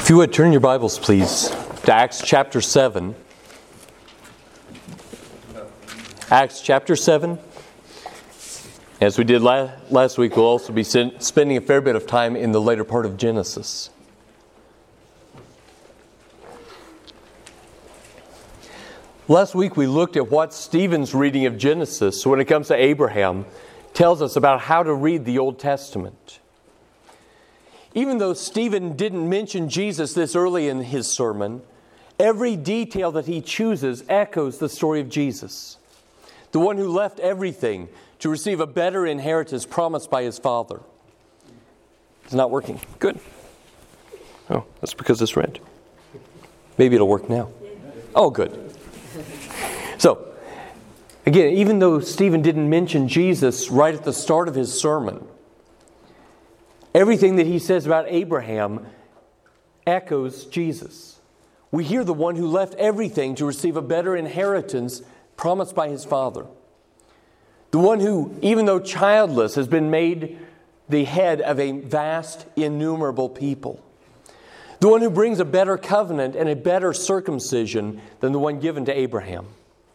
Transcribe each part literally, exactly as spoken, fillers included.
If you would, turn your Bibles, please, to Acts chapter seven. Acts chapter seven. As we did la- last week, we'll also be sin- spending a fair bit of time in the later part of Genesis. Last week we looked at what Stephen's reading of Genesis, when it comes to Abraham, tells us about how to read the Old Testament. Even though Stephen didn't mention Jesus this early in his sermon, every detail that he chooses echoes the story of Jesus, the one who left everything to receive a better inheritance promised by his Father. It's not working. Good. Oh, that's because it's red. Maybe it'll work now. Oh, good. So, again, even though Stephen didn't mention Jesus right at the start of his sermon, everything that he says about Abraham echoes Jesus. We hear the one who left everything to receive a better inheritance promised by his Father. The one who, even though childless, has been made the head of a vast, innumerable people. The one who brings a better covenant and a better circumcision than the one given to Abraham.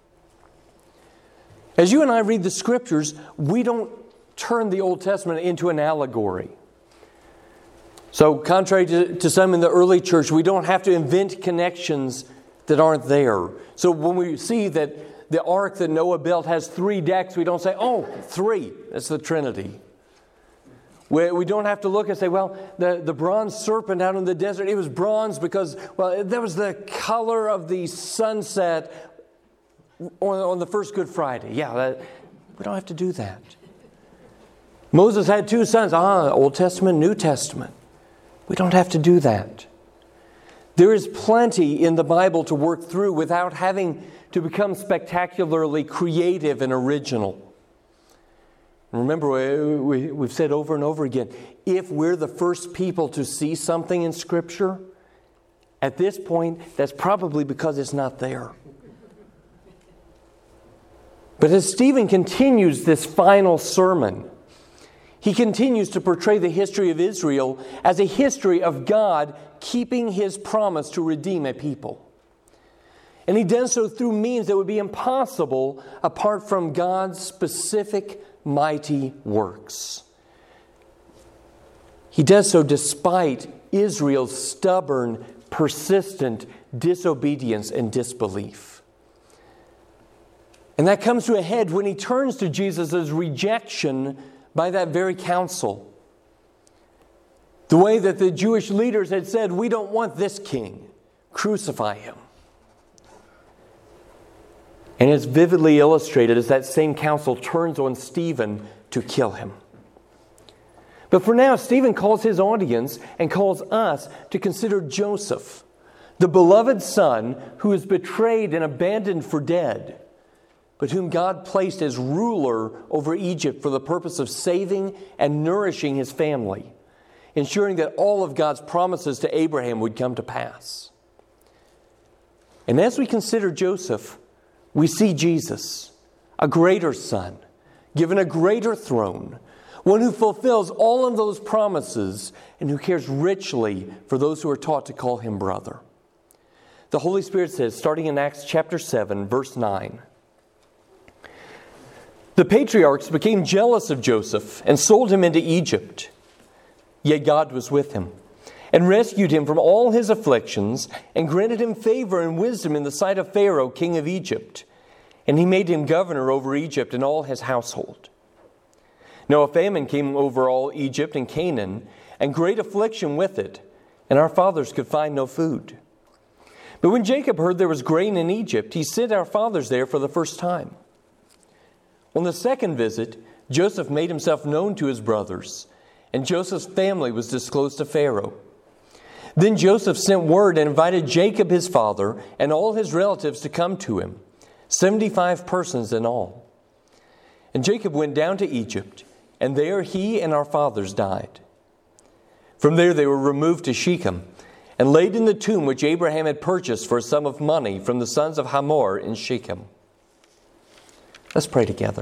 As you and I read the Scriptures, we don't turn the Old Testament into an allegory. So, contrary to, to some in the early church, we don't have to invent connections that aren't there. So when we see that the ark that Noah built has three decks, we don't say, oh, three. That's the Trinity. We, we don't have to look and say, well, the, the bronze serpent out in the desert, it was bronze because, well, that was the color of the sunset on, on the first Good Friday. Yeah, that, we don't have to do that. Moses had two sons. Ah, Old Testament, New Testament. We don't have to do that. There is plenty in the Bible to work through without having to become spectacularly creative and original. Remember, we, we, we've said over and over again, if we're the first people to see something in Scripture, at this point, that's probably because it's not there. But as Stephen continues this final sermon, he continues to portray the history of Israel as a history of God keeping His promise to redeem a people. And He does so through means that would be impossible apart from God's specific mighty works. He does so despite Israel's stubborn, persistent disobedience and disbelief. And that comes to a head when He turns to Jesus' rejection by that very council. The way that the Jewish leaders had said, we don't want this king. Crucify him. And it's vividly illustrated as that same council turns on Stephen to kill him. But for now, Stephen calls his audience and calls us to consider Joseph, the beloved son who is betrayed and abandoned for dead, but whom God placed as ruler over Egypt for the purpose of saving and nourishing his family, ensuring that all of God's promises to Abraham would come to pass. And as we consider Joseph, we see Jesus, a greater son, given a greater throne, one who fulfills all of those promises and who cares richly for those who are taught to call him brother. The Holy Spirit says, starting in Acts chapter seven, verse nine, the patriarchs became jealous of Joseph and sold him into Egypt. Yet God was with him and rescued him from all his afflictions and granted him favor and wisdom in the sight of Pharaoh, king of Egypt. And he made him governor over Egypt and all his household. Now a famine came over all Egypt and Canaan, and great affliction with it, and our fathers could find no food. But when Jacob heard there was grain in Egypt, he sent our fathers there for the first time. On the second visit, Joseph made himself known to his brothers, and Joseph's family was disclosed to Pharaoh. Then Joseph sent word and invited Jacob his father and all his relatives to come to him, seventy-five persons in all. And Jacob went down to Egypt, and there he and our fathers died. From there they were removed to Shechem and laid in the tomb which Abraham had purchased for a sum of money from the sons of Hamor in Shechem. Let's pray together.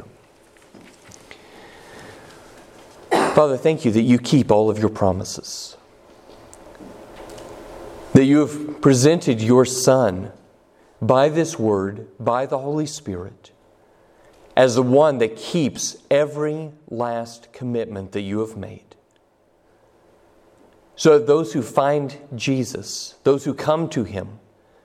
Father, thank you that you keep all of your promises. that you have presented your Son by this Word, by the Holy Spirit, as the one that keeps every last commitment that you have made. So that those who find Jesus, those who come to Him,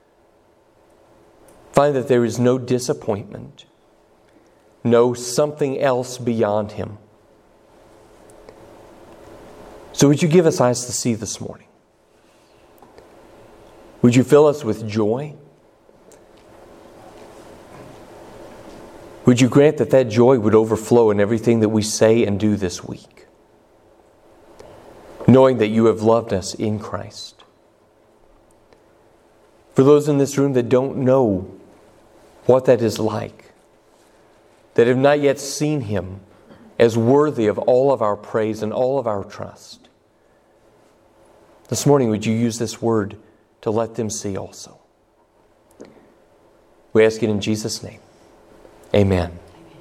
find that there is no disappointment, no something else beyond Him. So would you give us eyes to see this morning? Would you fill us with joy? Would you grant that that joy would overflow in everything that we say and do this week? Knowing that you have loved us in Christ. For those in this room that don't know what that is like, that have not yet seen Him as worthy of all of our praise and all of our trust, this morning would you use this word to let them see also? We ask it in Jesus' name. Amen.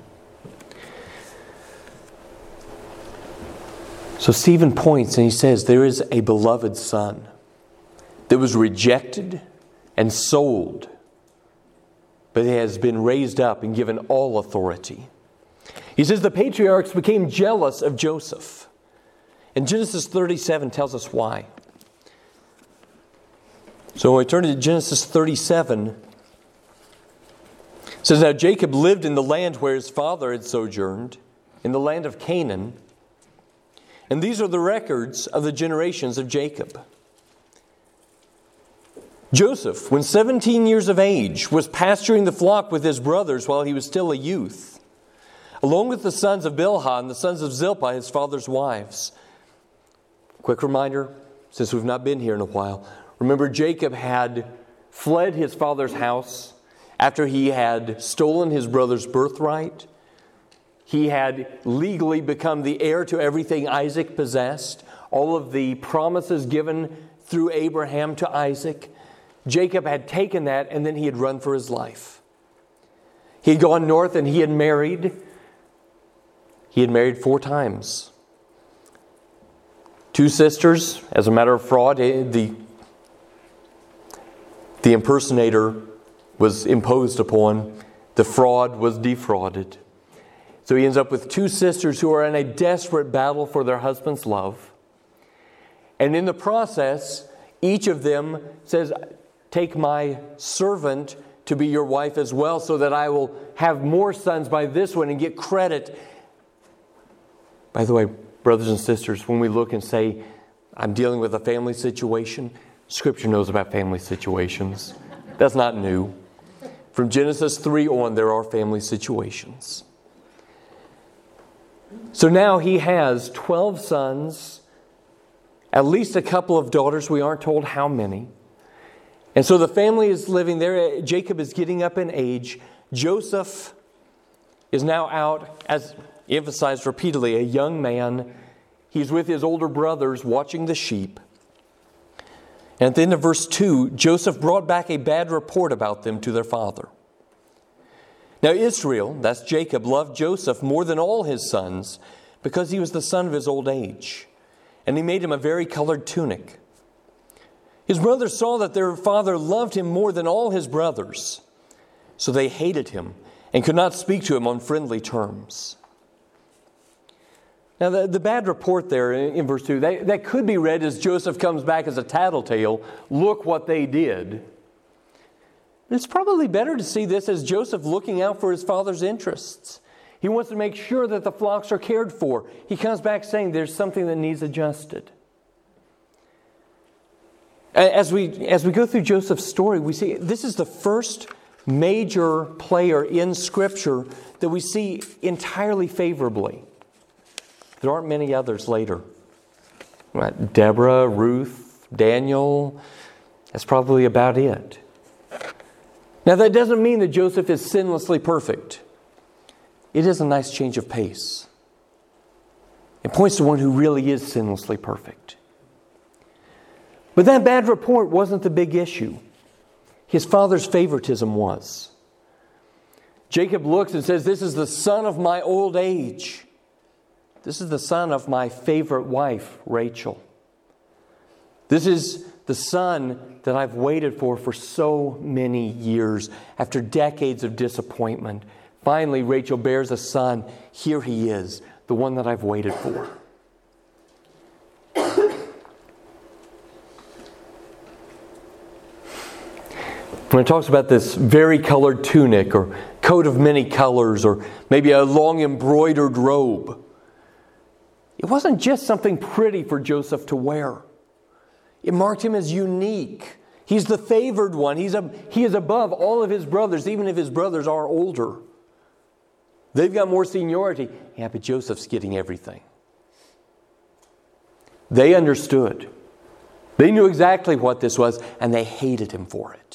So Stephen points and he says there is a beloved Son that was rejected and sold, but he has been raised up and given all authority. He says the patriarchs became jealous of Joseph. And Genesis thirty-seven tells us why. So when we turn to Genesis thirty-seven, it says, now Jacob lived in the land where his father had sojourned, in the land of Canaan. And these are the records of the generations of Jacob. Joseph, when seventeen years of age, was pasturing the flock with his brothers while he was still a youth, along with the sons of Bilhah and the sons of Zilpah, his father's wives. Quick reminder, since we've not been here in a while. Remember, Jacob had fled his father's house after he had stolen his brother's birthright. He had legally become the heir to everything Isaac possessed. All of the promises given through Abraham to Isaac. Jacob had taken that and then he had run for his life. He had gone north and he had married. He had married four times. Two sisters, as a matter of fraud, the, the impersonator was imposed upon. The fraud was defrauded. So he ends up with two sisters who are in a desperate battle for their husband's love. And in the process, each of them says, take my servant to be your wife as well, so that I will have more sons by this one and get credit. By the way, brothers and sisters, when we look and say, I'm dealing with a family situation, Scripture knows about family situations. That's not new. From Genesis three on, there are family situations. So now he has twelve sons, at least a couple of daughters. We aren't told how many. And so the family is living there. Jacob is getting up in age. Joseph is now out, as emphasized repeatedly, a young man. He's with his older brothers watching the sheep. And at the end of verse two, Joseph brought back a bad report about them to their father. Now Israel, that's Jacob, loved Joseph more than all his sons because he was the son of his old age. And he made him a vari-colored tunic. His brothers saw that their father loved him more than all his brothers. So they hated him and could not speak to him on friendly terms. Now the, the bad report there in, in verse two, that, that could be read as Joseph comes back as a tattletale. Look what they did. It's probably better to see this as Joseph looking out for his father's interests. He wants to make sure that the flocks are cared for. He comes back saying there's something that needs adjusted. As we, as we go through Joseph's story, we see this is the first major player in Scripture that we see entirely favorably. There aren't many others later. Right? Deborah, Ruth, Daniel, that's probably about it. Now that doesn't mean that Joseph is sinlessly perfect. It is a nice change of pace. It points to one who really is sinlessly perfect. But that bad report wasn't the big issue. His father's favoritism was. Jacob looks and says, this is the son of my old age. This is the son of my favorite wife, Rachel. This is the son that I've waited for for so many years, after decades of disappointment. Finally, Rachel bears a son. Here he is, the one that I've waited for. When it talks about this vari-colored tunic or coat of many colors or maybe a long embroidered robe, it wasn't just something pretty for Joseph to wear. It marked him as unique. He's the favored one. He's a, he is above all of his brothers, even if his brothers are older. They've got more seniority. Yeah, but Joseph's getting everything. They understood. They knew exactly what this was, and they hated him for it.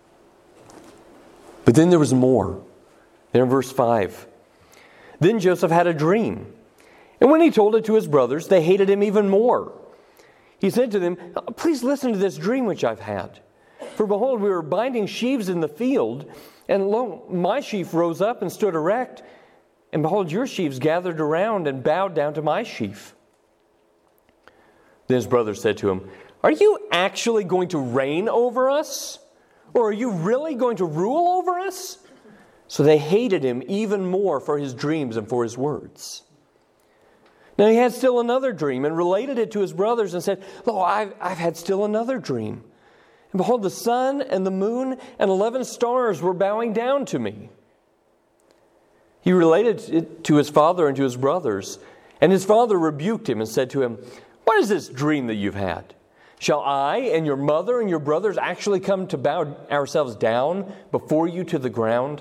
But then there was more. There in verse five. Then Joseph had a dream. And when he told it to his brothers, they hated him even more. He said to them, please listen to this dream which I've had. For behold, we were binding sheaves in the field, and lo, my sheaf rose up and stood erect. And behold, your sheaves gathered around and bowed down to my sheaf. Then his brothers said to him, are you actually going to reign over us? Or are you really going to rule over us? So they hated him even more for his dreams and for his words. Now he had still another dream and related it to his brothers and said, Lo, I've, I've had still another dream. And behold, the sun and the moon and eleven stars were bowing down to me. He related it to his father and to his brothers. And his father rebuked him and said to him, what is this dream that you've had? Shall I and your mother and your brothers actually come to bow ourselves down before you to the ground?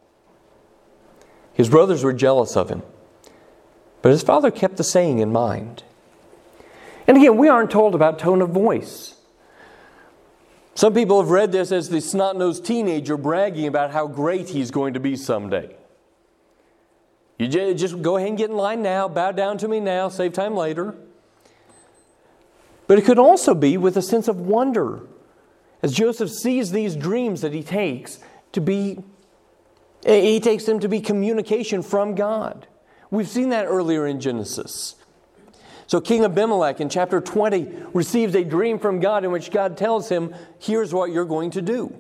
His brothers were jealous of him, but his father kept the saying in mind. And again, we aren't told about tone of voice. Some people have read this as the snot-nosed teenager bragging about how great he's going to be someday. You just go ahead and get in line now, bow down to me now, save time later. But it could also be with a sense of wonder as Joseph sees these dreams that he takes to be, he takes them to be communication from God. We've seen that earlier in Genesis. So King Abimelech in chapter twenty receives a dream from God in which God tells him, here's what you're going to do.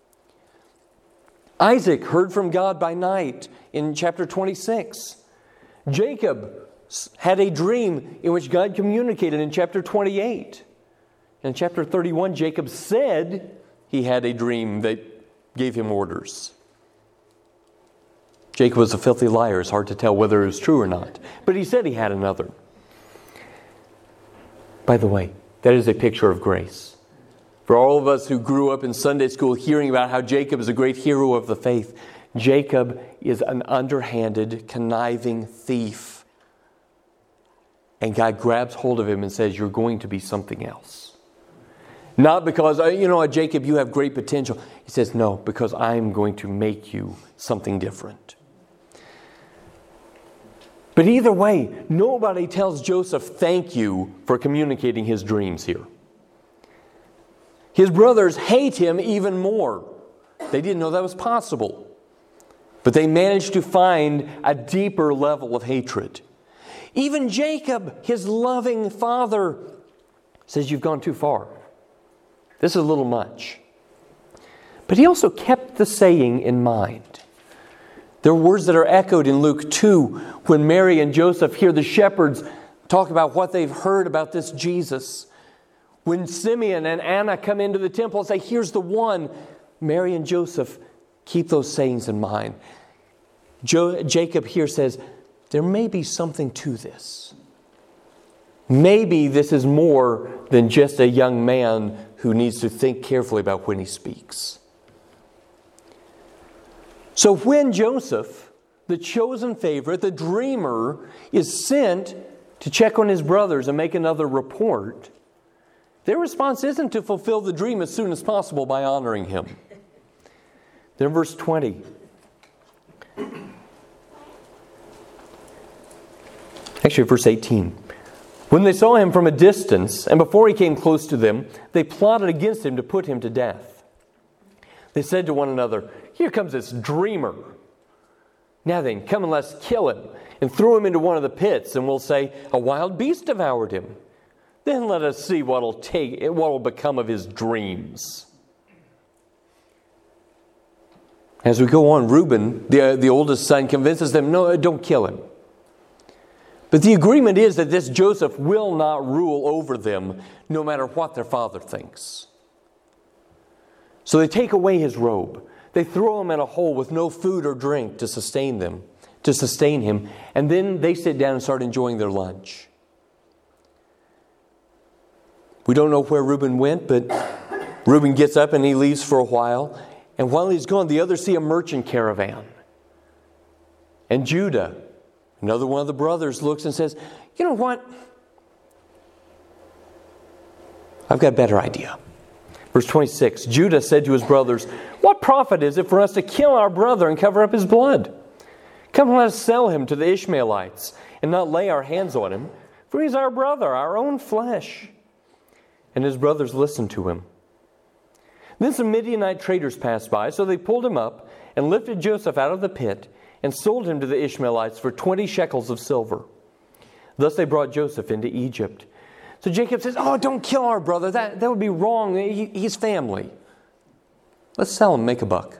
Isaac heard from God by night in chapter twenty-six. Jacob had a dream in which God communicated in chapter twenty-eight. In chapter thirty-one, Jacob said he had a dream that gave him orders. Jacob was a filthy liar. It's hard to tell whether it was true or not. But he said he had another. By the way, that is a picture of grace. For all of us who grew up in Sunday school hearing about how Jacob is a great hero of the faith, Jacob is an underhanded, conniving thief. And God grabs hold of him and says, you're going to be something else. Not because, you know, Jacob, you have great potential. He says, no, because I'm going to make you something different. But either way, nobody tells Joseph thank you for communicating his dreams here. His brothers hate him even more. They didn't know that was possible. But they managed to find a deeper level of hatred. Even Jacob, his loving father, says, you've gone too far. This is a little much. But he also kept the saying in mind. There are words that are echoed in Luke two when Mary and Joseph hear the shepherds talk about what they've heard about this Jesus. When Simeon and Anna come into the temple and say, here's the one, Mary and Joseph keep those sayings in mind. Jo- Jacob here says, there may be something to this. Maybe this is more than just a young man who needs to think carefully about when he speaks. So when Joseph, the chosen favorite, the dreamer, is sent to check on his brothers and make another report, their response isn't to fulfill the dream as soon as possible by honoring him. Then verse twenty. Actually, verse eighteen. When they saw him from a distance, and before he came close to them, they plotted against him to put him to death. They said to one another, here comes this dreamer. Now then, come and let's kill him and throw him into one of the pits, and we'll say, a wild beast devoured him. Then let us see what'll take, what will become of his dreams. As we go on, Reuben, the, the oldest son, convinces them, no, don't kill him. But the agreement is that this Joseph will not rule over them, no matter what their father thinks. So they take away his robe. They throw him in a hole with no food or drink to sustain them, to sustain him. And then they sit down and start enjoying their lunch. We don't know where Reuben went, but Reuben gets up and he leaves for a while. And while he's gone, the others see a merchant caravan. And Judah, another one of the brothers, looks and says, you know what? I've got a better idea. Verse twenty-six, Judah said to his brothers, what profit is it for us to kill our brother and cover up his blood? Come, let us sell him to the Ishmaelites and not lay our hands on him, for he's our brother, our own flesh. And his brothers listened to him. Then some Midianite traders passed by, so they pulled him up and lifted Joseph out of the pit and sold him to the Ishmaelites for twenty shekels of silver. Thus they brought Joseph into Egypt. So Jacob says, oh, don't kill our brother. That, that would be wrong. He, he's family. Let's sell him, make a buck.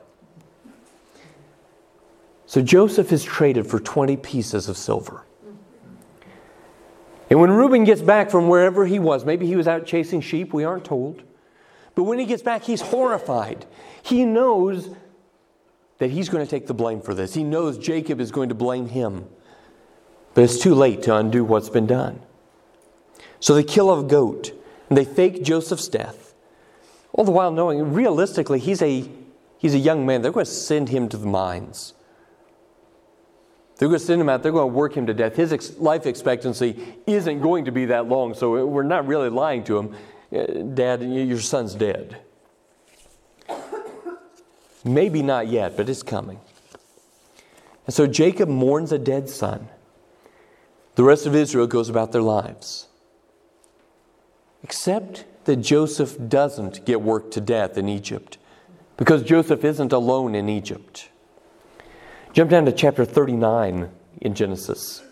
So Joseph is traded for twenty pieces of silver. And when Reuben gets back from wherever he was, maybe he was out chasing sheep, we aren't told. But when he gets back, he's horrified. He knows that he's going to take the blame for this. He knows Jacob is going to blame him. But it's too late to undo what's been done. So they kill a goat, and they fake Joseph's death. All the while knowing, realistically, he's a, he's a young man. They're going to send him to the mines. They're going to send him out. They're going to work him to death. His ex- life expectancy isn't going to be that long, so we're not really lying to him. Dad, your son's dead. Maybe not yet, but it's coming. And so Jacob mourns a dead son. The rest of Israel goes about their lives. Except that Joseph doesn't get worked to death in Egypt, because Joseph isn't alone in Egypt. Jump down to chapter thirty-nine in Genesis.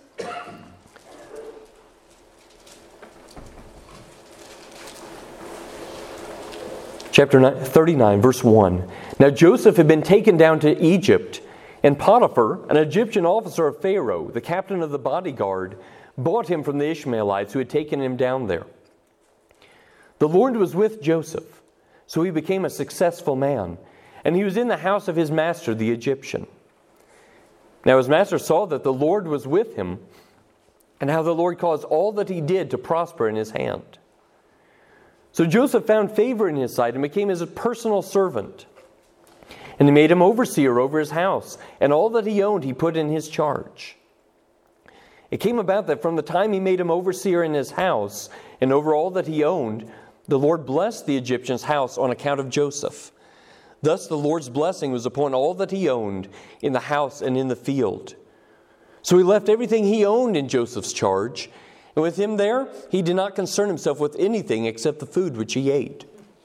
Chapter thirty-nine, verse one. Now Joseph had been taken down to Egypt, and Potiphar, an Egyptian officer of Pharaoh, the captain of the bodyguard, bought him from the Ishmaelites who had taken him down there. The Lord was with Joseph, so he became a successful man, and he was in the house of his master, the Egyptian. Now his master saw that the Lord was with him, and how the Lord caused all that he did to prosper in his hand. So Joseph found favor in his sight and became his personal servant. And he made him overseer over his house, and all that he owned he put in his charge. It came about that from the time he made him overseer in his house, and over all that he owned, the Lord blessed the Egyptian's house on account of Joseph. Thus the Lord's blessing was upon all that he owned in the house and in the field. So he left everything he owned in Joseph's charge, and with him there, he did not concern himself with anything except the food which he ate.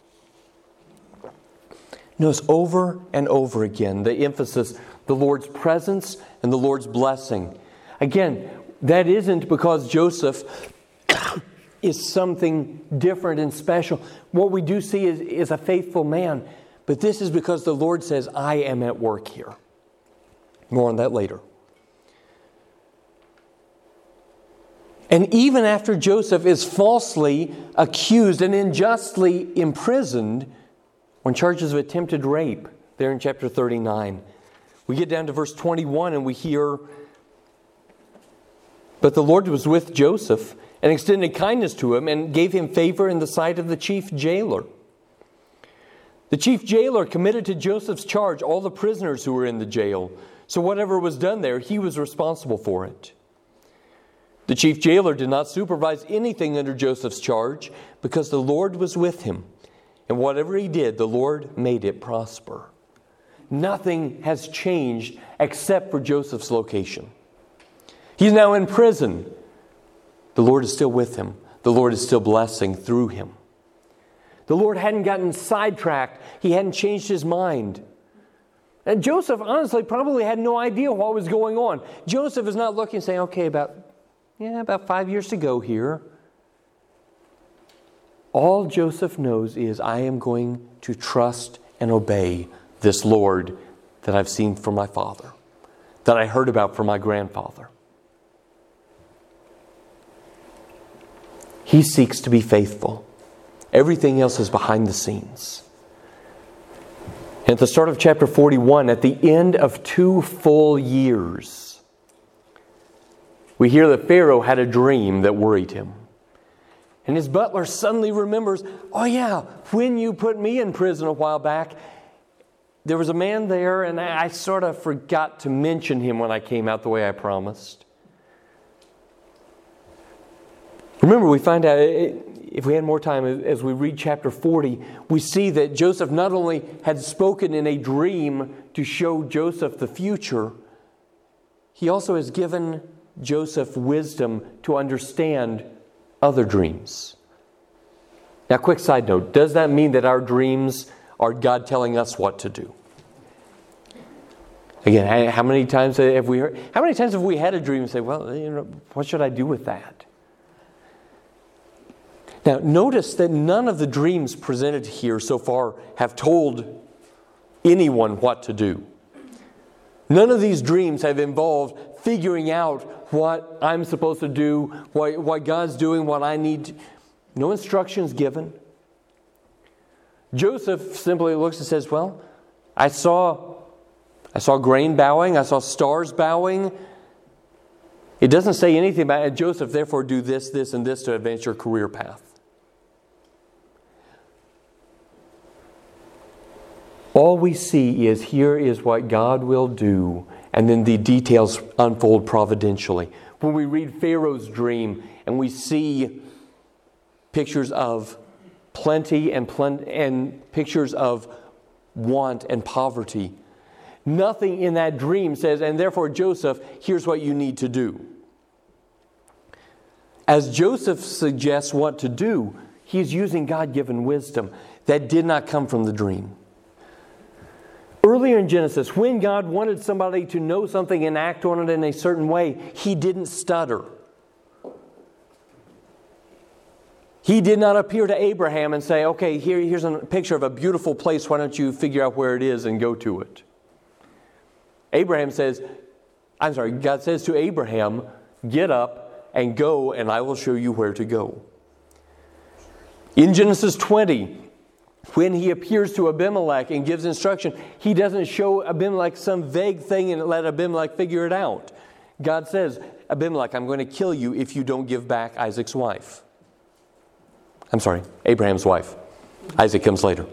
Notice over and over again the emphasis, the Lord's presence and the Lord's blessing. Again, that isn't because Joseph is something different and special. What we do see is, is a faithful man. But this is because the Lord says, I am at work here. More on that later. And even after Joseph is falsely accused and unjustly imprisoned on charges of attempted rape, there in chapter thirty-nine, we get down to verse twenty-one and we hear, but the Lord was with Joseph and extended kindness to him and gave him favor in the sight of the chief jailer. The chief jailer committed to Joseph's charge all the prisoners who were in the jail. So whatever was done there, he was responsible for it. The chief jailer did not supervise anything under Joseph's charge because the Lord was with him. And whatever he did, the Lord made it prosper. Nothing has changed except for Joseph's location. He's now in prison. The Lord is still with him. The Lord is still blessing through him. The Lord hadn't gotten sidetracked. He hadn't changed his mind. And Joseph, honestly, probably had no idea what was going on. Joseph is not looking and saying, okay, about, yeah, about five years ago here, All Joseph knows is, I am going to trust and obey this Lord that I've seen from my father, that I heard about from my grandfather. He seeks to be faithful. Everything else is behind the scenes. At the start of chapter forty-one, at the end of two full years, we hear that Pharaoh had a dream that worried him. And his butler suddenly remembers, oh yeah, when you put me in prison a while back, there was a man there and I sort of forgot to mention him when I came out the way I promised. Remember, we find out, if we had more time as we read chapter forty, we see that Joseph not only had spoken in a dream to show Joseph the future, he also has given Joseph wisdom to understand other dreams. Now, quick side note, does that mean that our dreams are God telling us what to do? Again, how many times have we heard, how many times have we had a dream and say, well, you know, what should I do with that? Now, notice that none of the dreams presented here so far have told anyone what to do. None of these dreams have involved figuring out what I'm supposed to do, what, what God's doing, what I need to. No instructions given. Joseph simply looks and says, well, I saw, I saw grain bowing, I saw stars bowing. It doesn't say anything about it. Joseph, therefore, do this, this, and this to advance your career path. All we see is, here is what God will do, and then the details unfold providentially. When we read Pharaoh's dream and we see pictures of plenty and plen- and pictures of want and poverty, nothing in that dream says, and therefore Joseph, here's what you need to do. As Joseph suggests what to do, he's using God-given wisdom that did not come from the dream. Earlier in Genesis, when God wanted somebody to know something and act on it in a certain way, He didn't stutter. He did not appear to Abraham and say, okay, here, here's a picture of a beautiful place. Why don't you figure out where it is and go to it? Abraham says, I'm sorry, God says to Abraham, get up and go, and I will show you where to go. In Genesis twenty, when he appears to Abimelech and gives instruction, he doesn't show Abimelech some vague thing and let Abimelech figure it out. God says, Abimelech, I'm going to kill you if you don't give back Isaac's wife. I'm sorry, Abraham's wife. Isaac comes later.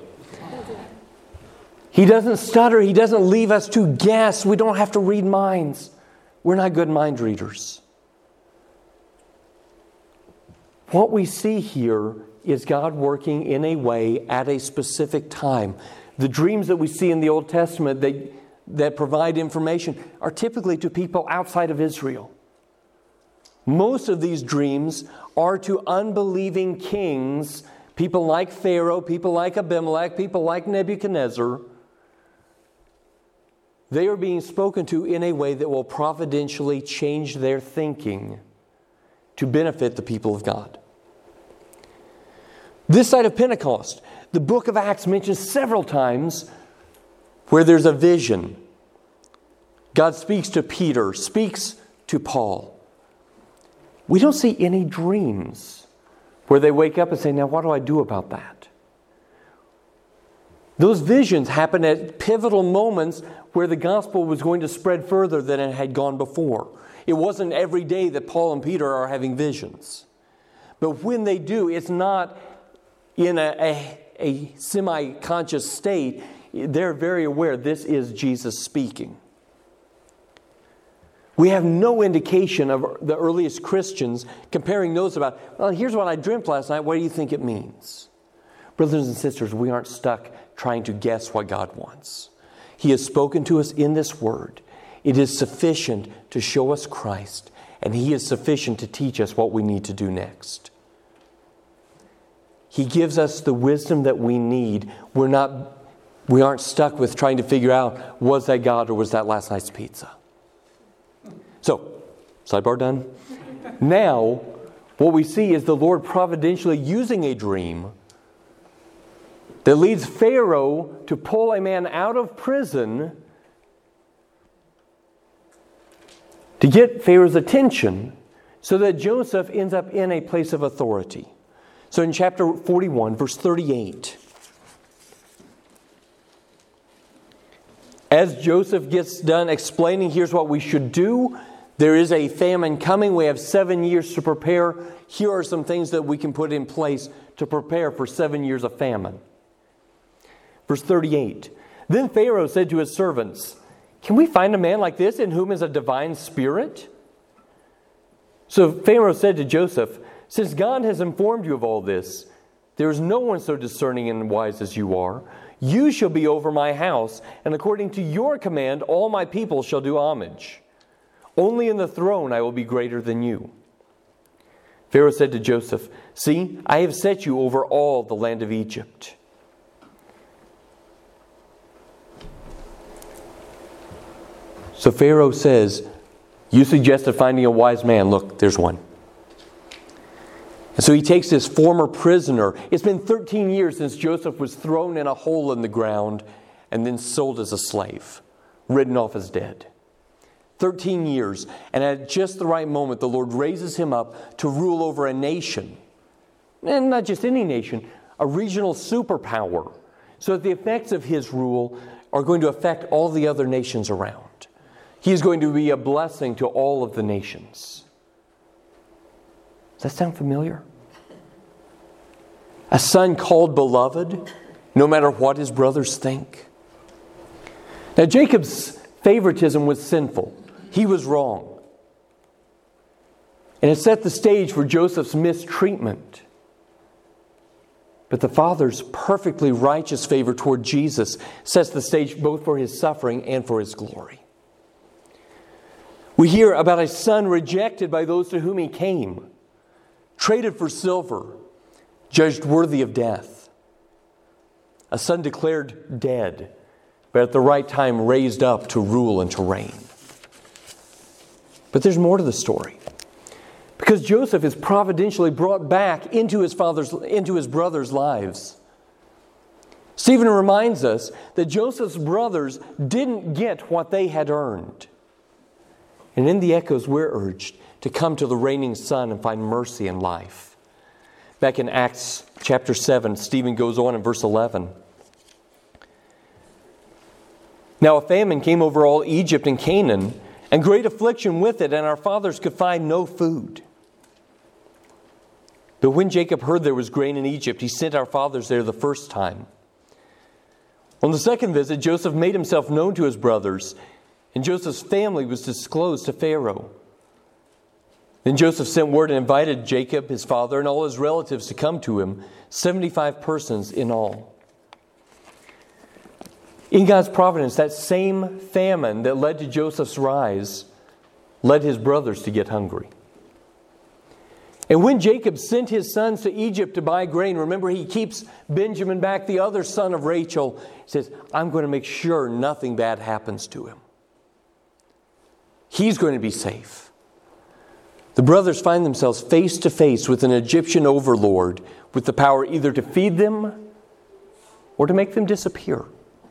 He doesn't stutter. He doesn't leave us to guess. We don't have to read minds. We're not good mind readers. What we see here is God working in a way at a specific time. The dreams that we see in the Old Testament that, that provide information are typically to people outside of Israel. Most of these dreams are to unbelieving kings, people like Pharaoh, people like Abimelech, people like Nebuchadnezzar. They are being spoken to in a way that will providentially change their thinking to benefit the people of God. This side of Pentecost, the book of Acts mentions several times where there's a vision. God speaks to Peter, speaks to Paul. We don't see any dreams where they wake up and say, now what do I do about that? Those visions happen at pivotal moments where the gospel was going to spread further than it had gone before. It wasn't every day that Paul and Peter are having visions. But when they do, it's not in a, a, a semi-conscious state. They're very aware this is Jesus speaking. We have no indication of the earliest Christians comparing notes about, well, here's what I dreamt last night. What do you think it means? Brothers and sisters, we aren't stuck trying to guess what God wants. He has spoken to us in this word. It is sufficient to show us Christ, and He is sufficient to teach us what we need to do next. He gives us the wisdom that we need. We're not, we aren't stuck with trying to figure out, was that God or was that last night's pizza? So, sidebar done. Now, what we see is the Lord providentially using a dream that leads Pharaoh to pull a man out of prison to get Pharaoh's attention so that Joseph ends up in a place of authority. So in chapter forty-one, verse thirty-eight, as Joseph gets done explaining, here's what we should do. There is a famine coming. We have seven years to prepare. Here are some things that we can put in place to prepare for seven years of famine. Verse thirty-eight, then Pharaoh said to his servants, can we find a man like this in whom is a divine spirit? So Pharaoh said to Joseph, since God has informed you of all this, there is no one so discerning and wise as you are. You shall be over my house, and according to your command, all my people shall do homage. Only in the throne I will be greater than you. Pharaoh said to Joseph, see, I have set you over all the land of Egypt. So Pharaoh says, you suggested finding a wise man. Look, there's one. And so he takes his former prisoner. It's been thirteen years since Joseph was thrown in a hole in the ground and then sold as a slave, written off as dead. thirteen years. And at just the right moment, the Lord raises him up to rule over a nation. And not just any nation, a regional superpower. So that the effects of his rule are going to affect all the other nations around. He is going to be a blessing to all of the nations. Does that sound familiar? A son called beloved, no matter what his brothers think. Now, Jacob's favoritism was sinful. He was wrong. And it set the stage for Joseph's mistreatment. But the Father's perfectly righteous favor toward Jesus sets the stage both for his suffering and for his glory. We hear about a son rejected by those to whom he came, traded for silver, judged worthy of death. A son declared dead, but at the right time raised up to rule and to reign. But there's more to the story. Because Joseph is providentially brought back into his father's, into his brothers' lives. Stephen reminds us that Joseph's brothers didn't get what they had earned. And in the echoes, we're urged to come to the reigning Son and find mercy and life. Back in Acts chapter seven, Stephen goes on in verse eleven. Now a famine came over all Egypt and Canaan, and great affliction with it, and our fathers could find no food. But when Jacob heard there was grain in Egypt, he sent our fathers there the first time. On the second visit, Joseph made himself known to his brothers, and Joseph's family was disclosed to Pharaoh. Then Joseph sent word and invited Jacob, his father, and all his relatives to come to him, seventy-five persons in all. In God's providence, that same famine that led to Joseph's rise led his brothers to get hungry. And when Jacob sent his sons to Egypt to buy grain, remember he keeps Benjamin back, the other son of Rachel. He says, I'm going to make sure nothing bad happens to him. He's going to be safe. The brothers find themselves face to face with an Egyptian overlord with the power either to feed them or to make them disappear.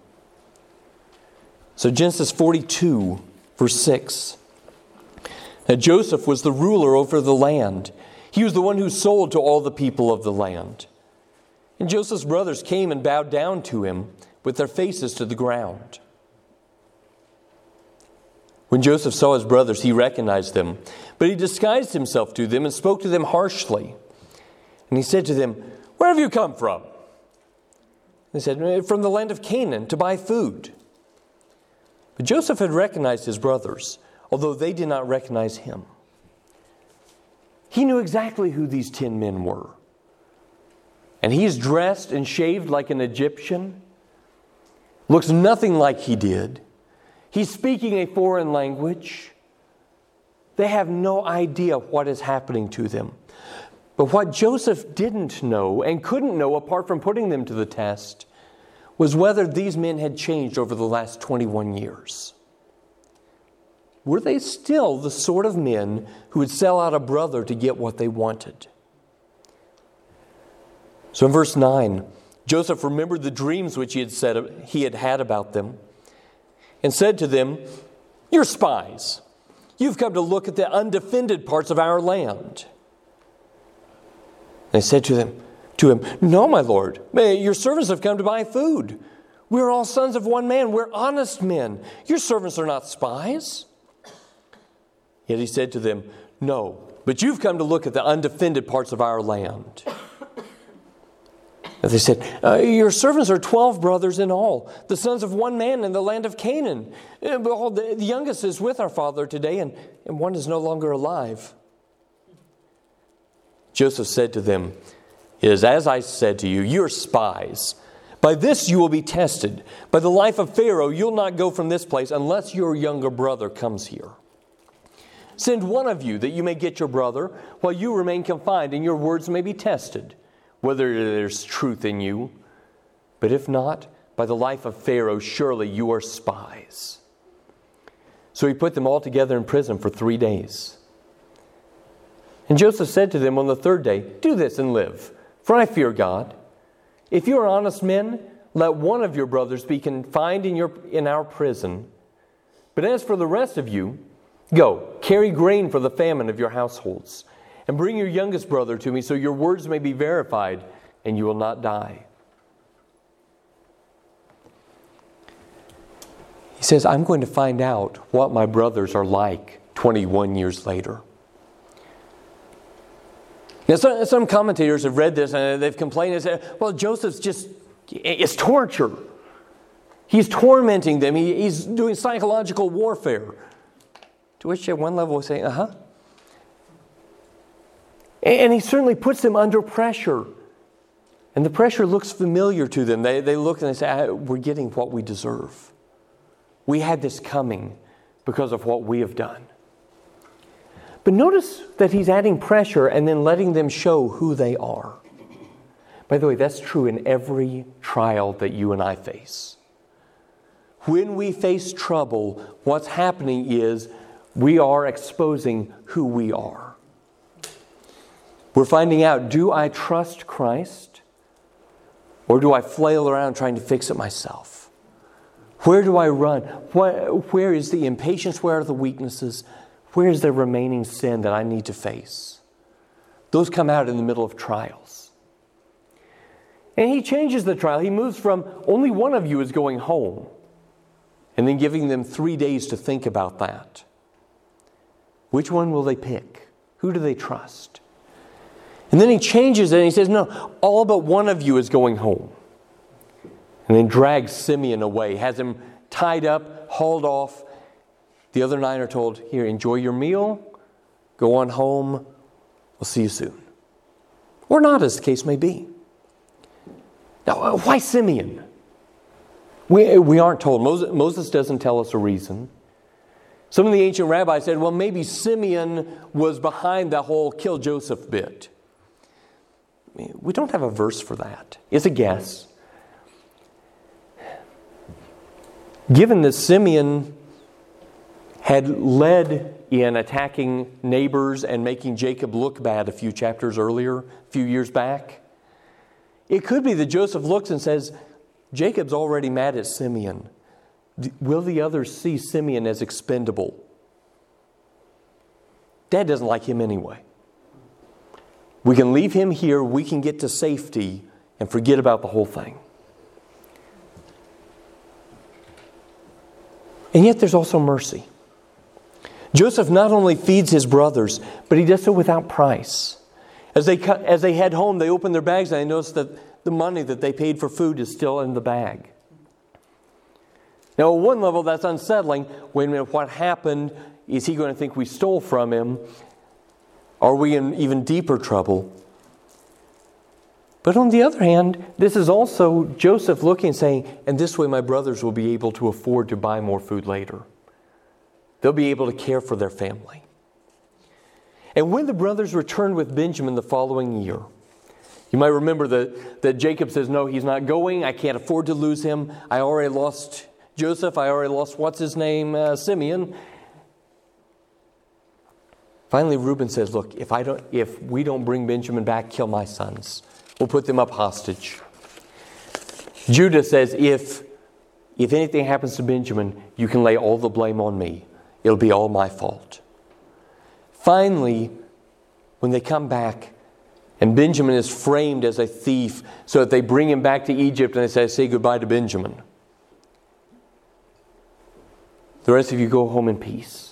So Genesis forty-two, verse six. Now Joseph was the ruler over the land. He was the one who sold to all the people of the land. And Joseph's brothers came and bowed down to him with their faces to the ground. When Joseph saw his brothers, he recognized them, but he disguised himself to them and spoke to them harshly. And he said to them, "Where have you come from?" They said, "From the land of Canaan to buy food." But Joseph had recognized his brothers, although they did not recognize him. He knew exactly who these ten men were. And he's dressed and shaved like an Egyptian. Looks nothing like he did. He's speaking a foreign language. They have no idea what is happening to them. But what Joseph didn't know and couldn't know, apart from putting them to the test, was whether these men had changed over the last twenty-one years. were they still the sort of men who would sell out a brother to get what they wanted? So in verse nine, Joseph remembered the dreams which he had said he had had about them, and said to them, "You're spies. You've come to look at the undefended parts of our land." They said to them, to him, "No, my lord, your servants have come to buy food. We're all sons of one man. We're honest men. Your servants are not spies." Yet he said to them, "No, but you've come to look at the undefended parts of our land." And they said, uh, "Your servants are twelve brothers in all, the sons of one man in the land of Canaan. Uh, behold, the, the youngest is with our father today, and, and one is no longer alive." Joseph said to them, "It is as I said to you, you're spies. By this you will be tested. By the life of Pharaoh, you'll not go from this place unless your younger brother comes here. Send one of you that you may get your brother, while you remain confined, and your words may be tested, whether there's truth in you. But if not, by the life of Pharaoh, surely you are spies." So he put them all together in prison for three days. And Joseph said to them on the third day, "Do this and live, for I fear God. If you are honest men, let one of your brothers be confined in your in our prison. But as for the rest of you, go, carry grain for the famine of your households, and bring your youngest brother to me, so your words may be verified, and you will not die." He says, "I'm going to find out what my brothers are like twenty-one years later." Now, some, some commentators have read this and they've complained and said, well, Joseph's just, it's torture. He's tormenting them. He, he's doing psychological warfare. To which at one level we say, uh-huh. And he certainly puts them under pressure. And the pressure looks familiar to them. They, they look and they say, we're getting what we deserve. We had this coming because of what we have done. But notice that he's adding pressure and then letting them show who they are. By the way, that's true in every trial that you and I face. When we face trouble, what's happening is we are exposing who we are. We're finding out, do I trust Christ? Or do I flail around trying to fix it myself? Where do I run? Where is the impatience? Where are the weaknesses? Where is the remaining sin that I need to face? Those come out in the middle of trials. And he changes the trial. He moves from only one of you is going home, and then giving them three days to think about that. Which one will they pick? Who do they trust? And then he changes it and he says, no, all but one of you is going home. And then drags Simeon away, has him tied up, hauled off. The other nine are told, here, enjoy your meal, go on home, we'll see you soon. Or not, as the case may be. Now, why Simeon? We, we aren't told. Moses, Moses doesn't tell us a reason. Some of the ancient rabbis said, well, maybe Simeon was behind the whole kill Joseph bit. We don't have a verse for that. It's a guess. Given that Simeon had led in attacking neighbors and making Jacob look bad a few chapters earlier, a few years back, it could be that Joseph looks and says, Jacob's already mad at Simeon. Will the others see Simeon as expendable? Dad doesn't like him anyway. We can leave him here, we can get to safety and forget about the whole thing. And yet there's also mercy. Joseph not only feeds his brothers, but he does so without price. As they cut, as they head home, they open their bags and they notice that the money that they paid for food is still in the bag. Now, at one level, that's unsettling. Wait a minute, what happened? Is he going to think we stole from him? Are we in even deeper trouble? But on the other hand, this is also Joseph looking and saying, and this way my brothers will be able to afford to buy more food later. They'll be able to care for their family. And when the brothers returned with Benjamin the following year, you might remember that, that Jacob says, no, he's not going. I can't afford to lose him. I already lost Joseph. I already lost, what's his name, uh, Simeon. Finally, Reuben says, look, if I don't, if we don't bring Benjamin back, kill my sons. We'll put them up hostage. Judah says, if, if anything happens to Benjamin, you can lay all the blame on me. It'll be all my fault. Finally, when they come back, and Benjamin is framed as a thief, so that they bring him back to Egypt and they say, say goodbye to Benjamin. The rest of you go home in peace.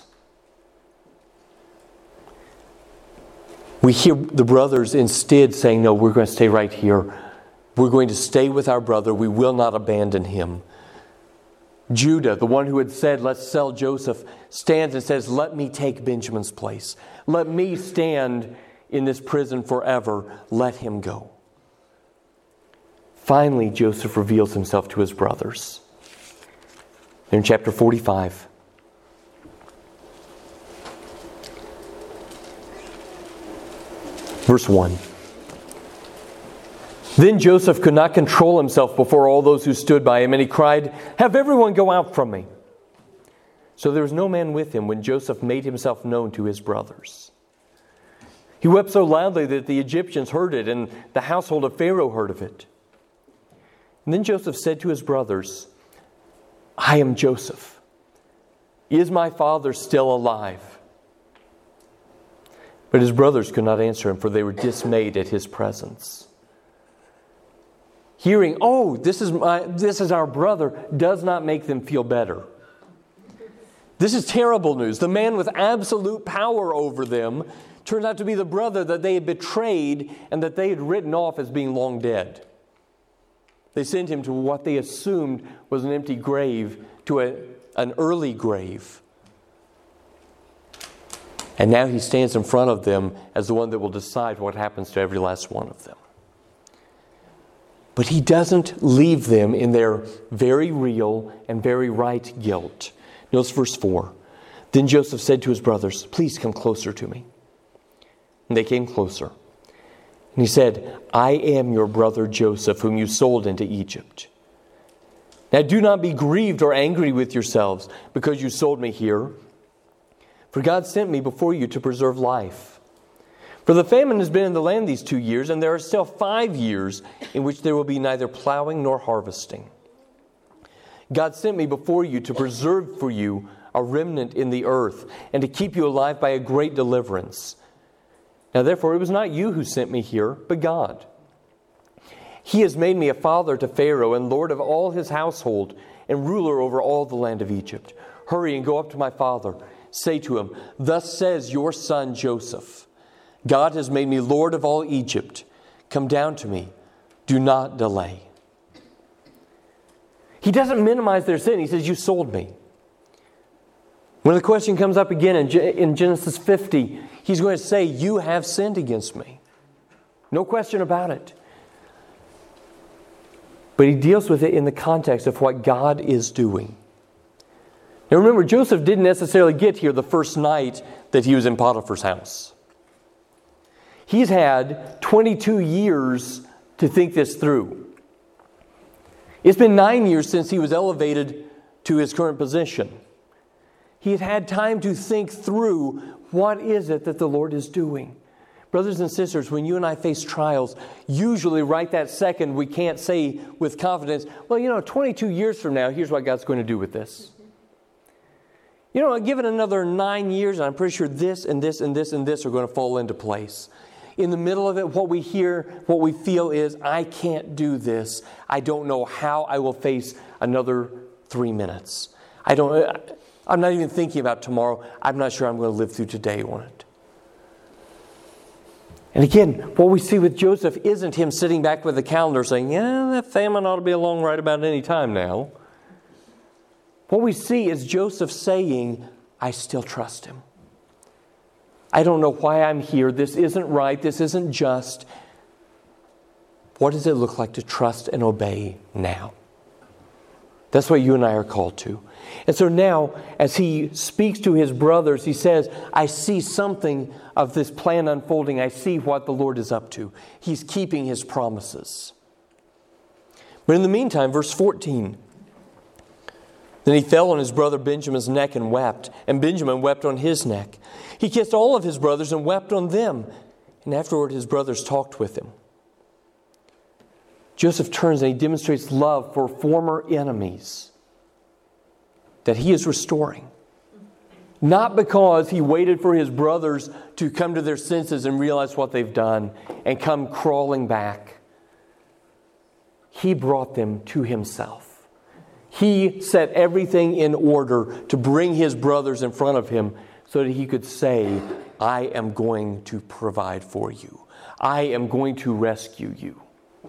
We hear the brothers instead saying, no, we're going to stay right here. We're going to stay with our brother. We will not abandon him. Judah, the one who had said, let's sell Joseph, stands and says, let me take Benjamin's place. Let me stand in this prison forever. Let him go. Finally, Joseph reveals himself to his brothers. In chapter forty-five. Verse one. Then Joseph could not control himself before all those who stood by him, and he cried, have everyone go out from me. So there was no man with him when Joseph made himself known to his brothers. He wept so loudly that the Egyptians heard it, and the household of Pharaoh heard of it. And then Joseph said to his brothers, I am Joseph. Is my father still alive? But his brothers could not answer him, for they were dismayed at his presence. Hearing, oh, this is my, this is our brother, does not make them feel better. This is terrible news. The man with absolute power over them turns out to be the brother that they had betrayed and that they had written off as being long dead. They sent him to what they assumed was an empty grave, to a, an early grave. And now he stands in front of them as the one that will decide what happens to every last one of them. But he doesn't leave them in their very real and very right guilt. Notice verse four. Then Joseph said to his brothers, please come closer to me. And they came closer. And he said, I am your brother Joseph, whom you sold into Egypt. Now do not be grieved or angry with yourselves because you sold me here. For God sent me before you to preserve life. For the famine has been in the land these two years, and there are still five years in which there will be neither plowing nor harvesting. God sent me before you to preserve for you a remnant in the earth, and to keep you alive by a great deliverance. Now therefore it was not you who sent me here, but God. He has made me a father to Pharaoh, and lord of all his household, and ruler over all the land of Egypt. Hurry and go up to my father. Say to him, thus says your son Joseph, God has made me Lord of all Egypt. Come down to me. Do not delay. He doesn't minimize their sin. He says, you sold me. When the question comes up again in Genesis fifty, he's going to say, you have sinned against me. No question about it. But he deals with it in the context of what God is doing. Now remember, Joseph didn't necessarily get here the first night that he was in Potiphar's house. He's had twenty-two years to think this through. It's been nine years since he was elevated to his current position. He had had time to think through what is it that the Lord is doing. Brothers and sisters, when you and I face trials, usually right that second we can't say with confidence, well, you know, twenty-two years from now, here's what God's going to do with this. You know, give it another nine years, and I'm pretty sure this and this and this and this are going to fall into place. In the middle of it, what we hear, what we feel is, I can't do this. I don't know how I will face another three minutes. I don't, I'm not even thinking about tomorrow. I'm not sure I'm going to live through today on it. And again, what we see with Joseph isn't him sitting back with a calendar saying, yeah, that famine ought to be along right about any time now. What we see is Joseph saying, I still trust him. I don't know why I'm here. This isn't right. This isn't just. What does it look like to trust and obey now? That's what you and I are called to. And so now, as he speaks to his brothers, he says, I see something of this plan unfolding. I see what the Lord is up to. He's keeping his promises. But in the meantime, verse fourteen, Then he fell on his brother Benjamin's neck and wept, and Benjamin wept on his neck. He kissed all of his brothers and wept on them, and afterward his brothers talked with him. Joseph turns and he demonstrates love for former enemies that he is restoring. Not because he waited for his brothers to come to their senses and realize what they've done and come crawling back. He brought them to himself. He set everything in order to bring his brothers in front of him so that he could say, I am going to provide for you. I am going to rescue you.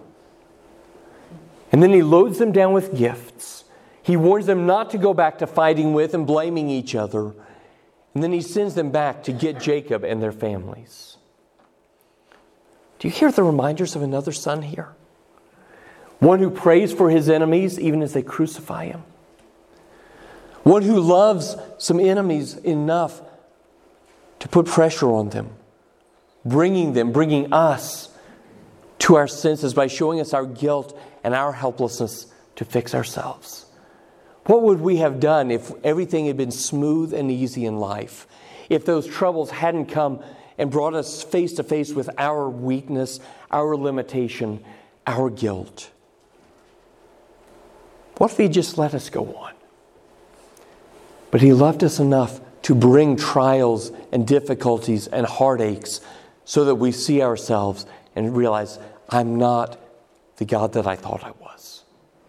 And then he loads them down with gifts. He warns them not to go back to fighting with and blaming each other. And then he sends them back to get Jacob and their families. Do you hear the reminders of another son here? One who prays for his enemies even as they crucify him. One who loves some enemies enough to put pressure on them. Bringing them, bringing us to our senses by showing us our guilt and our helplessness to fix ourselves. What would we have done if everything had been smooth and easy in life? If those troubles hadn't come and brought us face to face with our weakness, our limitation, our guilt? What if He just let us go on? But He loved us enough to bring trials and difficulties and heartaches so that we see ourselves and realize, I'm not the God that I thought I was.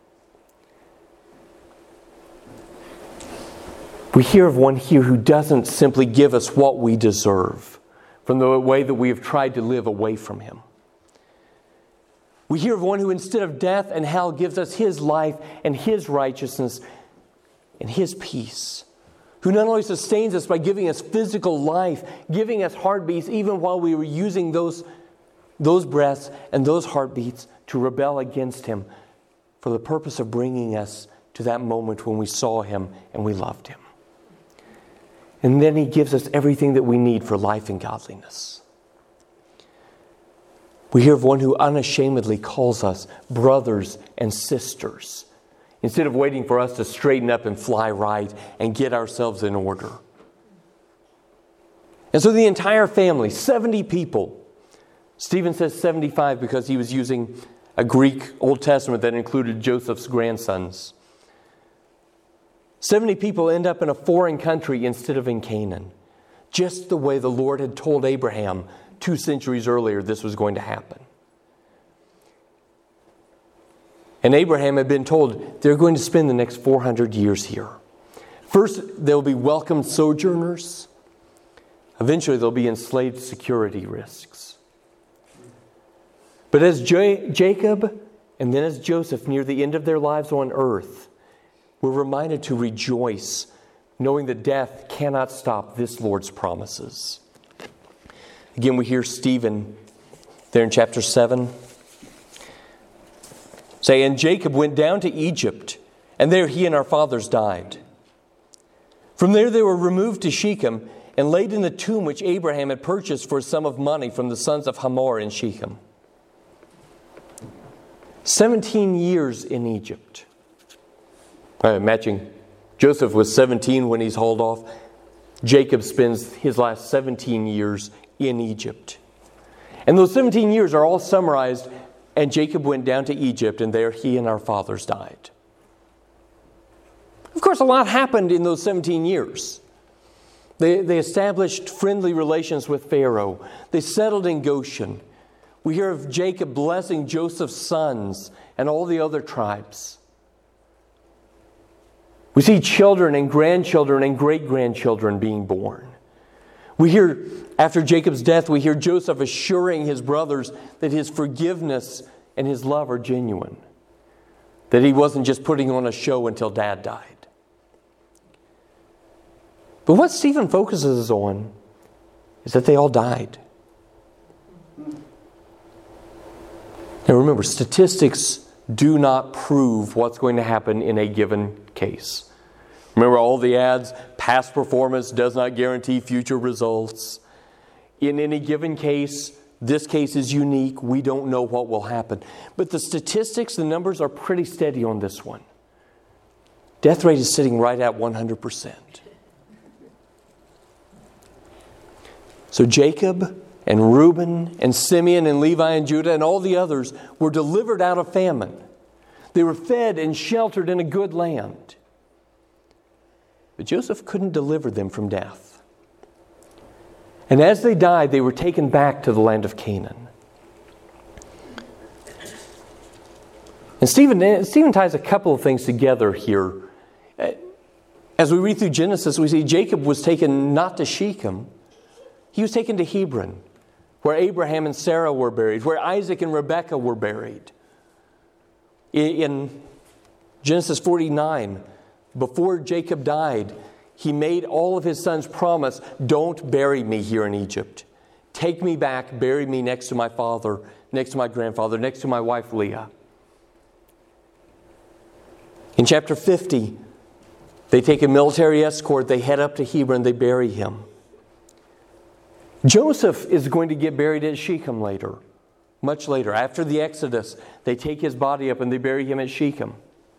We hear of one here who doesn't simply give us what we deserve from the way that we have tried to live away from Him. We hear of one who instead of death and hell gives us His life and His righteousness and His peace. Who not only sustains us by giving us physical life, giving us heartbeats even while we were using those, those breaths and those heartbeats to rebel against Him for the purpose of bringing us to that moment when we saw Him and we loved Him. And then He gives us everything that we need for life and godliness. We hear of one who unashamedly calls us brothers and sisters instead of waiting for us to straighten up and fly right and get ourselves in order. And so the entire family, seventy people, Stephen says seventy-five because he was using a Greek Old Testament that included Joseph's grandsons. seventy people end up in a foreign country instead of in Canaan. Just the way the Lord had told Abraham two centuries earlier this was going to happen. And Abraham had been told they're going to spend the next four hundred years here. First, they'll be welcomed sojourners. Eventually, they'll be enslaved security risks. But as J- Jacob and then as Joseph near the end of their lives on earth, we're reminded to rejoice, knowing that death cannot stop this Lord's promises. Again, we hear Stephen there in chapter seven say, and Jacob went down to Egypt, and there he and our fathers died. From there they were removed to Shechem and laid in the tomb which Abraham had purchased for a sum of money from the sons of Hamor in Shechem. Seventeen years in Egypt. I imagine Joseph was seventeen when he's hauled off. Jacob spends his last seventeen years in Egypt. And those seventeen years are all summarized, and Jacob went down to Egypt, and there he and our fathers died. Of course, a lot happened in those seventeen years. They, they established friendly relations with Pharaoh. They settled in Goshen. We hear of Jacob blessing Joseph's sons and all the other tribes. We see children and grandchildren and great-grandchildren being born. We hear, after Jacob's death, we hear Joseph assuring his brothers that his forgiveness and his love are genuine. That he wasn't just putting on a show until Dad died. But what Stephen focuses on is that they all died. Now remember, statistics do not prove what's going to happen in a given case. Remember all the ads, past performance does not guarantee future results. In any given case, this case is unique. We don't know what will happen. But the statistics, the numbers are pretty steady on this one. Death rate is sitting right at one hundred percent. So Jacob and Reuben and Simeon and Levi and Judah and all the others were delivered out of famine. They were fed and sheltered in a good land. But Joseph couldn't deliver them from death. And as they died, they were taken back to the land of Canaan. And Stephen, Stephen ties a couple of things together here. As we read through Genesis, we see Jacob was taken not to Shechem. He was taken to Hebron, where Abraham and Sarah were buried, where Isaac and Rebekah were buried. In Genesis forty-nine, before Jacob died, he made all of his sons promise, don't bury me here in Egypt. Take me back, bury me next to my father, next to my grandfather, next to my wife Leah. In chapter fifty, they take a military escort, they head up to Hebron, they bury him. Joseph is going to get buried at Shechem later, much later. After the Exodus, they take his body up and they bury him at Shechem.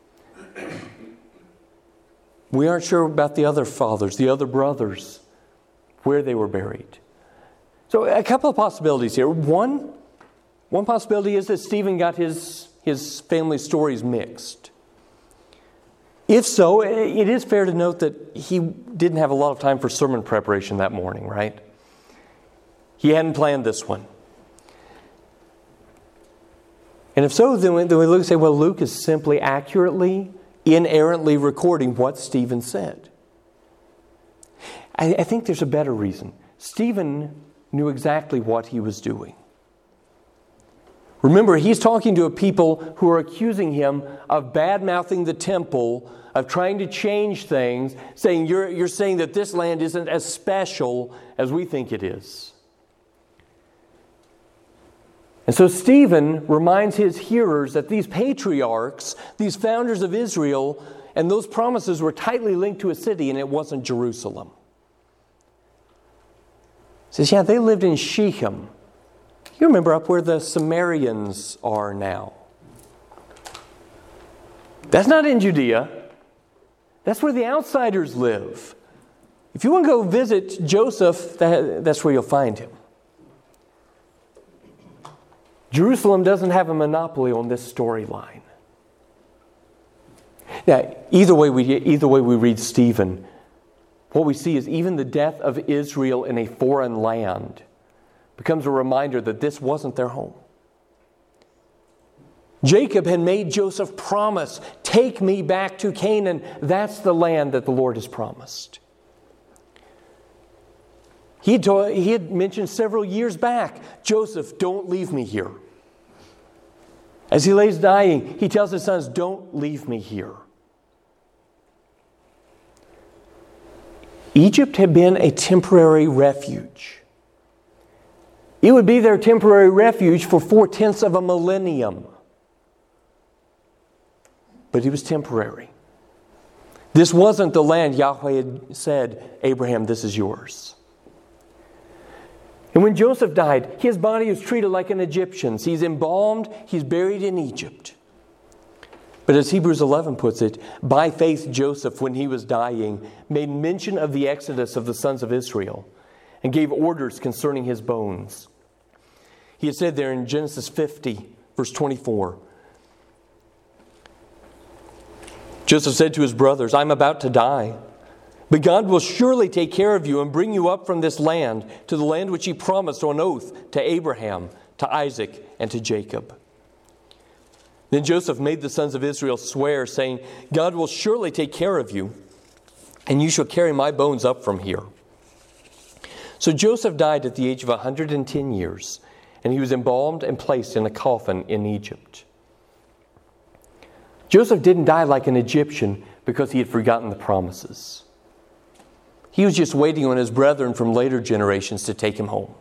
We aren't sure about the other fathers, the other brothers, where they were buried. So a couple of possibilities here. One, one possibility is that Stephen got his, his family stories mixed. If so, it is fair to note that he didn't have a lot of time for sermon preparation that morning, right? He hadn't planned this one. And if so, then we, then we look and say, well, Luke is simply accurately, inerrantly recording what Stephen said. I, I think there's a better reason. Stephen knew exactly what he was doing. Remember, he's talking to a people who are accusing him of bad-mouthing the temple, of trying to change things, saying, you're, you're saying that this land isn't as special as we think it is. And so Stephen reminds his hearers that these patriarchs, these founders of Israel, and those promises were tightly linked to a city, and it wasn't Jerusalem. He says, yeah, they lived in Shechem. You remember up where the Samaritans are now. That's not in Judea. That's where the outsiders live. If you want to go visit Joseph, that, that's where you'll find him. Jerusalem doesn't have a monopoly on this storyline. Now, either way we either way we read Stephen, what we see is even the death of Israel in a foreign land becomes a reminder that this wasn't their home. Jacob had made Joseph promise, take me back to Canaan. That's the land that the Lord has promised. He had, told, he had mentioned several years back, Joseph, don't leave me here. As he lays dying, he tells his sons, don't leave me here. Egypt had been a temporary refuge. It would be their temporary refuge for four-tenths of a millennium. But it was temporary. This wasn't the land Yahweh had said, Abraham, this is yours. And when Joseph died, his body was treated like an Egyptian's. He's embalmed, he's buried in Egypt. But as Hebrews eleven puts it, by faith Joseph, when he was dying, made mention of the exodus of the sons of Israel and gave orders concerning his bones. He had said there in Genesis fifty, verse twenty-four, Joseph said to his brothers, I'm about to die. But God will surely take care of you and bring you up from this land to the land which He promised on oath to Abraham, to Isaac, and to Jacob. Then Joseph made the sons of Israel swear, saying, God will surely take care of you, and you shall carry my bones up from here. So Joseph died at the age of one hundred ten years, and he was embalmed and placed in a coffin in Egypt. Joseph didn't die like an Egyptian because he had forgotten the promises. He was just waiting on his brethren from later generations to take him home.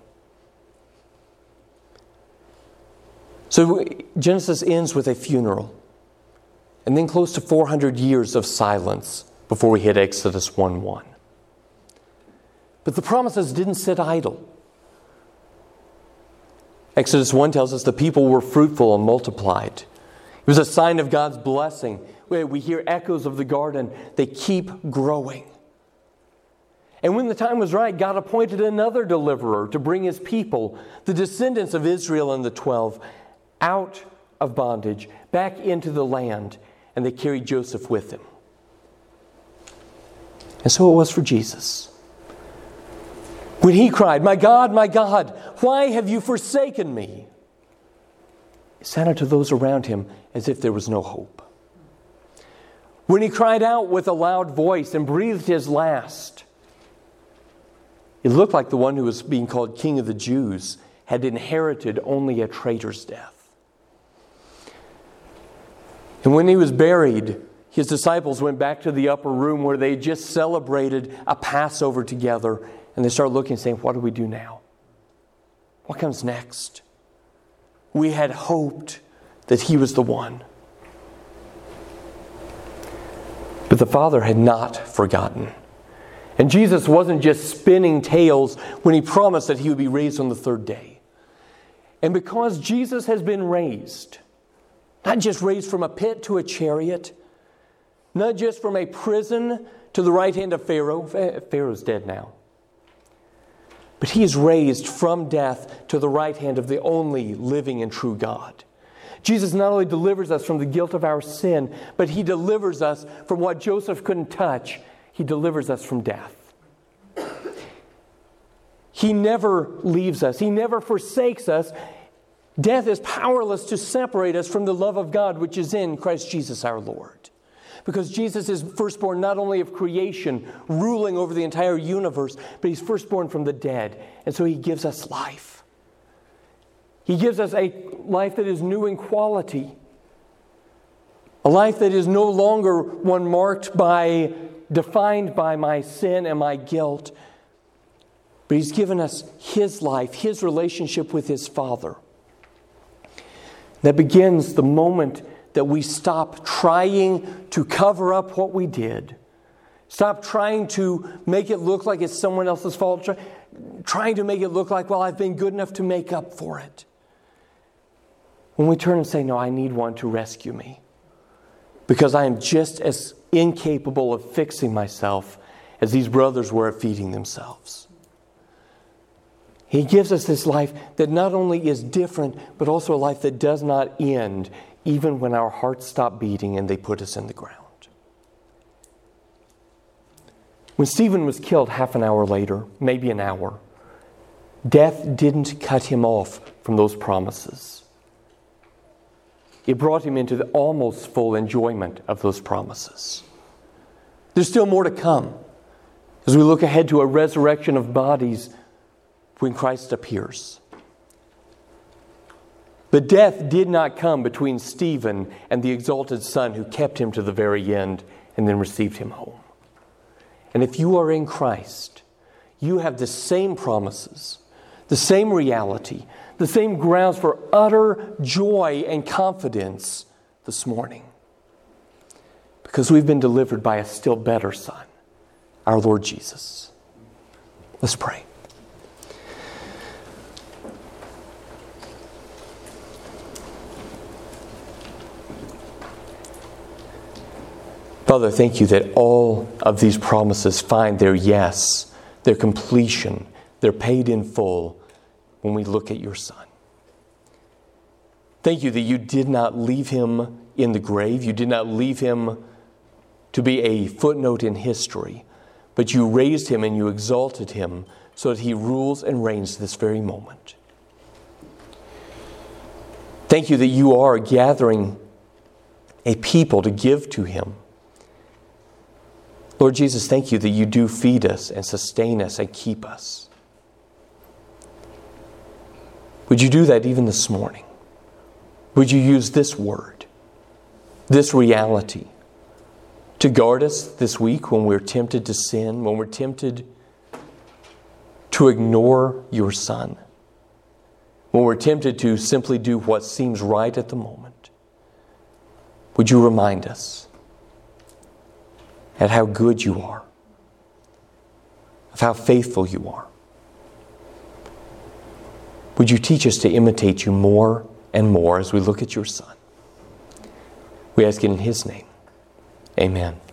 So Genesis ends with a funeral, and then close to four hundred years of silence before we hit Exodus one one. But the promises didn't sit idle. Exodus one tells us the people were fruitful and multiplied. It was a sign of God's blessing We hear echoes of the garden. They keep growing. And when the time was right, God appointed another deliverer to bring his people, the descendants of Israel and the twelve, out of bondage, back into the land. And they carried Joseph with them. And so it was for Jesus. When he cried, "My God, my God, why have you forsaken me?" it sounded to those around him as if there was no hope. When he cried out with a loud voice and breathed his last, it looked like the one who was being called King of the Jews had inherited only a traitor's death. And when he was buried, his disciples went back to the upper room where they had just celebrated a Passover together, and they started looking and saying, "What do we do now? What comes next?" We had hoped that he was the one. But the Father had not forgotten. And Jesus wasn't just spinning tales when he promised that he would be raised on the third day. And because Jesus has been raised, not just raised from a pit to a chariot, not just from a prison to the right hand of Pharaoh. Pharaoh's dead now. But he is raised from death to the right hand of the only living and true God. Jesus not only delivers us from the guilt of our sin, but he delivers us from what Joseph couldn't touch. He delivers us from death. He never leaves us. He never forsakes us. Death is powerless to separate us from the love of God, which is in Christ Jesus our Lord. Because Jesus is firstborn not only of creation, ruling over the entire universe, but he's firstborn from the dead. And so he gives us life. He gives us a life that is new in quality. A life that is no longer one marked by, defined by my sin and my guilt. But he's given us his life, his relationship with his Father. That begins the moment that we stop trying to cover up what we did. Stop trying to make it look like it's someone else's fault. Try, trying to make it look like, well, I've been good enough to make up for it. When we turn and say, no, I need one to rescue me. Because I am just as incapable of fixing myself as these brothers were at feeding themselves. He gives us this life that not only is different, but also a life that does not end, even when our hearts stop beating and they put us in the ground. When Stephen was killed half an hour later, maybe an hour, death didn't cut him off from those promises. It brought him into the almost full enjoyment of those promises. There's still more to come as we look ahead to a resurrection of bodies when Christ appears. But death did not come between Stephen and the exalted Son who kept him to the very end and then received him home. And if you are in Christ, you have the same promises, the same reality, the same grounds for utter joy and confidence this morning. Because we've been delivered by a still better Son, our Lord Jesus. Let's pray. Father, thank you that all of these promises find their yes, their completion, they're paid in full when we look at your Son. Thank you that you did not leave him in the grave. You did not leave him to be a footnote in history, but you raised him and you exalted him so that he rules and reigns this very moment. Thank you that you are gathering a people to give to him. Lord Jesus, thank you that you do feed us and sustain us and keep us. Would you do that even this morning? Would you use this word, this reality, to guard us this week when we're tempted to sin, when we're tempted to ignore your Son, when we're tempted to simply do what seems right at the moment? Would you remind us at how good you are, of how faithful you are? Would you teach us to imitate you more and more as we look at your Son? We ask it in his name. Amen.